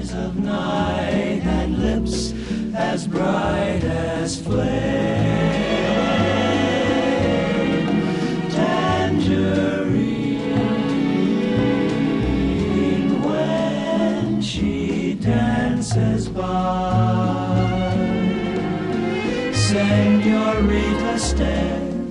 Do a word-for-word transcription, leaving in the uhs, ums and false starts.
eyes of night and lips as bright as flame. Tangerine when she dances by. Senorita, stay